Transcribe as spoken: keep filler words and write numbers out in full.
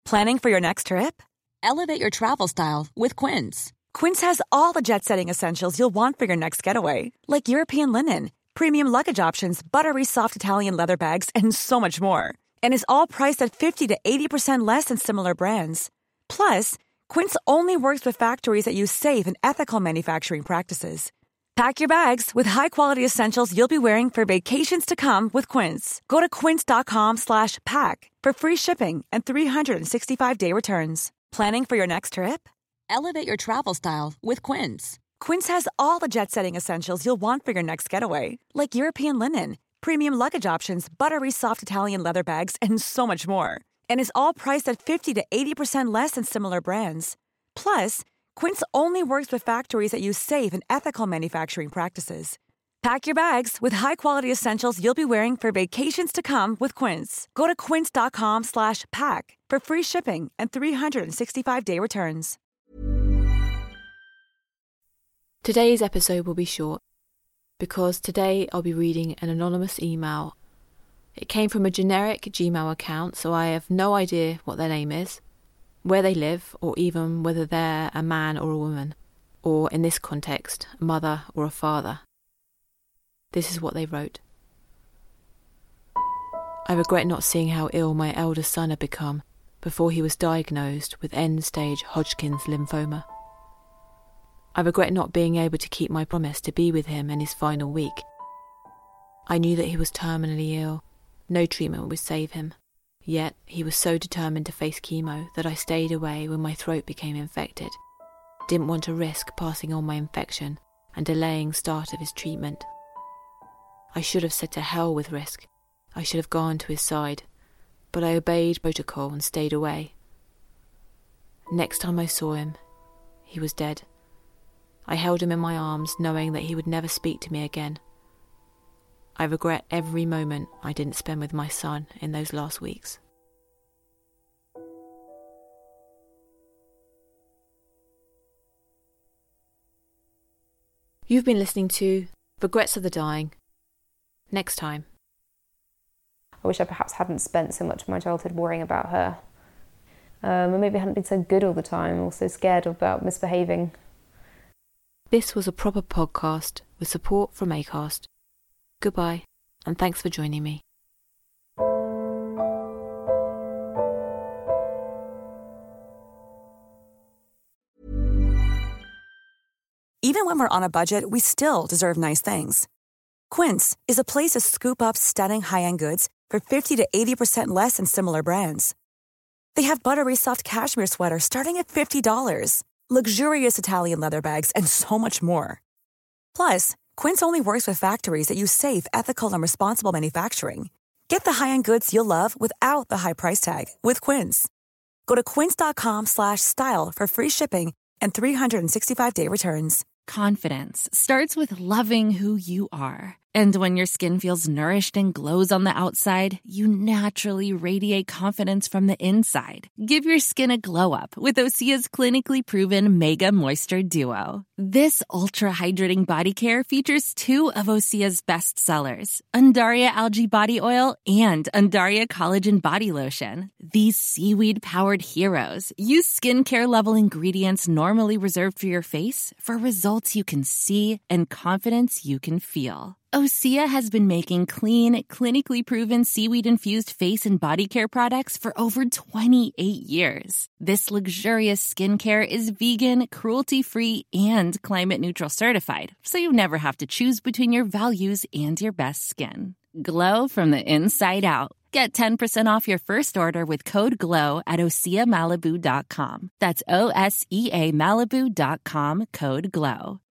Planning for your next trip? Elevate your travel style with Quince. Quince has all the jet-setting essentials you'll want for your next getaway, like European linen, premium luggage options, buttery soft Italian leather bags, and so much more. And is all priced at fifty to eighty percent less than similar brands. Plus, Quince only works with factories that use safe and ethical manufacturing practices. Pack your bags with high-quality essentials you'll be wearing for vacations to come with Quince. Go to quince.com slash pack for free shipping and three sixty-five day returns. Planning for your next trip? Elevate your travel style with Quince. Quince has all the jet-setting essentials you'll want for your next getaway, like European linen, premium luggage options, buttery soft Italian leather bags, and so much more. And is all priced at fifty to eighty percent less than similar brands. Plus, Quince only works with factories that use safe and ethical manufacturing practices. Pack your bags with high-quality essentials you'll be wearing for vacations to come with Quince. Go to quince.com slash pack for free shipping and three sixty-five day returns. Today's episode will be short, because today I'll be reading an anonymous email. It came from a generic Gmail account, so I have no idea what their name is, where they live, or even whether they're a man or a woman, or in this context, a mother or a father. This is what they wrote. I regret not seeing how ill my eldest son had become before he was diagnosed with end-stage Hodgkin's lymphoma. I regret not being able to keep my promise to be with him in his final week. I knew that he was terminally ill. No treatment would save him. Yet he was so determined to face chemo that I stayed away when my throat became infected. Didn't want to risk passing on my infection and delaying start of his treatment. I should have said to hell with risk. I should have gone to his side, but I obeyed protocol and stayed away. Next time I saw him, he was dead. I held him in my arms, knowing that he would never speak to me again. I regret every moment I didn't spend with my son in those last weeks. You've been listening to Regrets of the Dying. Next time. I wish I perhaps hadn't spent so much of my childhood worrying about her. Um, and maybe I hadn't been so good all the time, or so scared about misbehaving. This was a proper podcast with support from Acast. Goodbye, and thanks for joining me. Even when we're on a budget, we still deserve nice things. Quince is a place to scoop up stunning high-end goods for fifty to eighty percent less than similar brands. They have buttery soft cashmere sweaters starting at fifty dollars, luxurious Italian leather bags, and so much more. Plus, Quince only works with factories that use safe, ethical, and responsible manufacturing. Get the high-end goods you'll love without the high price tag with Quince. Go to quince.com slash style for free shipping and three sixty-five day returns. Confidence starts with loving who you are. And when your skin feels nourished and glows on the outside, you naturally radiate confidence from the inside. Give your skin a glow up with Osea's clinically proven Mega Moisture Duo. This ultra-hydrating body care features two of Osea's best sellers, Undaria Algae Body Oil and Undaria Collagen Body Lotion. These seaweed-powered heroes use skincare-level ingredients normally reserved for your face for results you can see and confidence you can feel. Osea has been making clean, clinically proven seaweed-infused face and body care products for over twenty-eight years. This luxurious skincare is vegan, cruelty-free, and climate-neutral certified, so you never have to choose between your values and your best skin. Glow from the inside out. Get ten percent off your first order with code GLOW at osea malibu dot com. That's O S E A Malibu dot com, code GLOW.